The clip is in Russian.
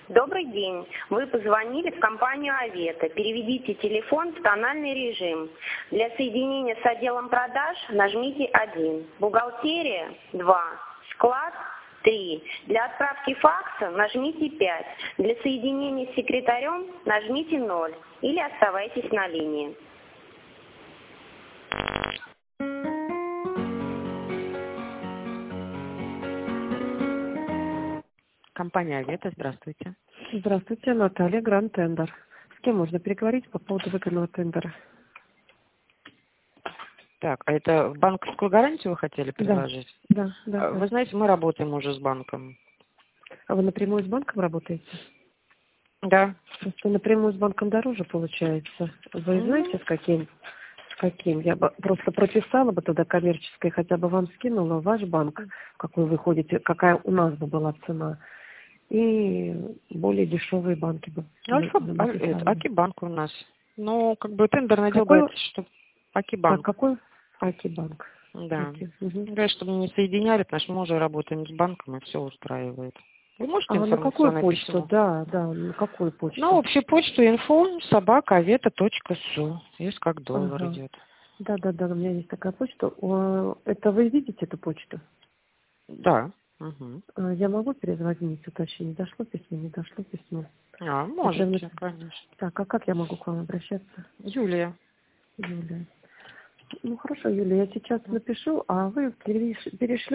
Добрый день. Вы позвонили в компанию Авета. Переведите телефон в тональный режим. Для соединения с отделом продаж нажмите 1. Бухгалтерия 2. Склад 3. Для отправки факса нажмите 5. Для соединения с секретарем нажмите 0. Или оставайтесь на линии. Компания Авета, здравствуйте. Здравствуйте, Наталья, Гранд Тендер. С кем можно переговорить по поводу выгодного тендера? Так, а это в банковскую гарантию вы хотели предложить? Да. Вы знаете, мы работаем уже с банком. А вы напрямую с банком работаете? Да. Просто напрямую с банком дороже получается. Вы знаете, с каким? Я бы просто прописала бы тогда коммерческой, хотя бы вам скинула ваш банк, в какой вы ходите, какая у нас бы была цена. И более дешевые банки бы. Аки-банк у нас. Ну, как бы тендерное дело Какой? говорится, что Аки-банк. Какой? Аки-банк. Да. Угу. Говорят, чтобы не соединяли, потому что мы уже работаем с банком, и все устраивает. Вы можете На какую информационное почту? письмо? Да, на какую почту? На общую почту info@aveta.su. Есть как доллар Ага. идет. Да, у меня есть такая почта. Это вы видите эту почту? Да. Угу. Я могу перезвонить, уточнить, дошло письмо, не дошло письмо? Можете, конечно. Так, а как я могу к вам обращаться? Юлия. Юлия. Ну хорошо, Юлия, я сейчас напишу, а вы перешлите